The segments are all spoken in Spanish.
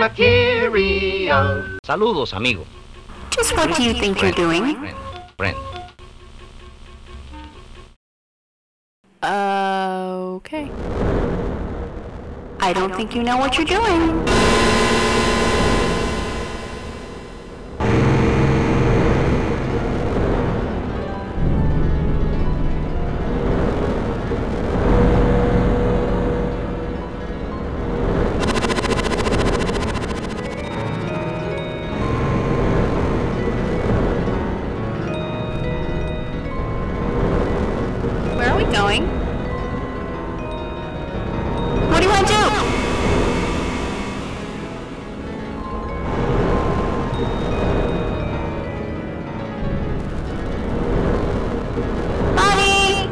material. Saludos, amigo. Just what do you think you're doing? Friend. Okay. I don't think you know what you're doing. Where are we going? What do you want to do? Buddy!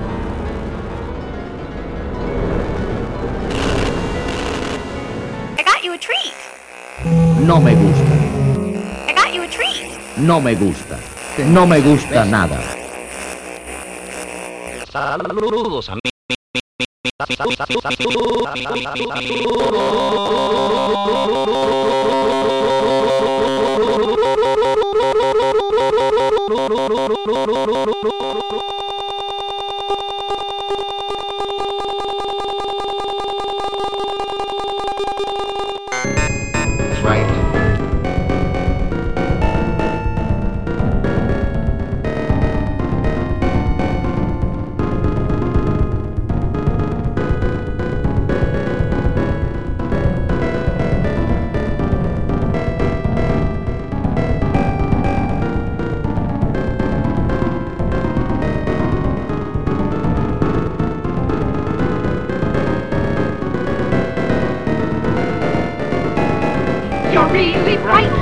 I got you a treat. No me gusta. I got you a treat. No me gusta. No me gusta nada. Saludos, amigo. Right. You're really right.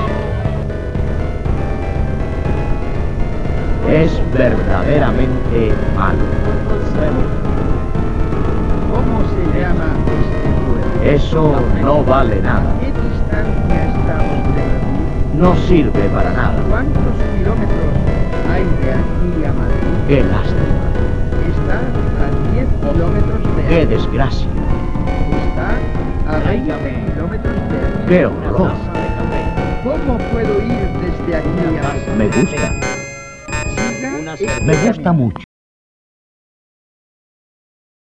Es verdaderamente malo. ¿Cómo se llama este pueblo? Eso no vale nada. ¿Qué distancia estamos de Madrid? No sirve para nada. ¿Cuántos kilómetros hay de aquí a Madrid? Qué lástima. Está a 10 kilómetros de Qué aquí. desgracia. Está a 20 kilómetros de aquí. Qué horror. ¿Cómo puedo ir desde aquí a Madrid? Me gusta. Siga este Me gusta camino. mucho.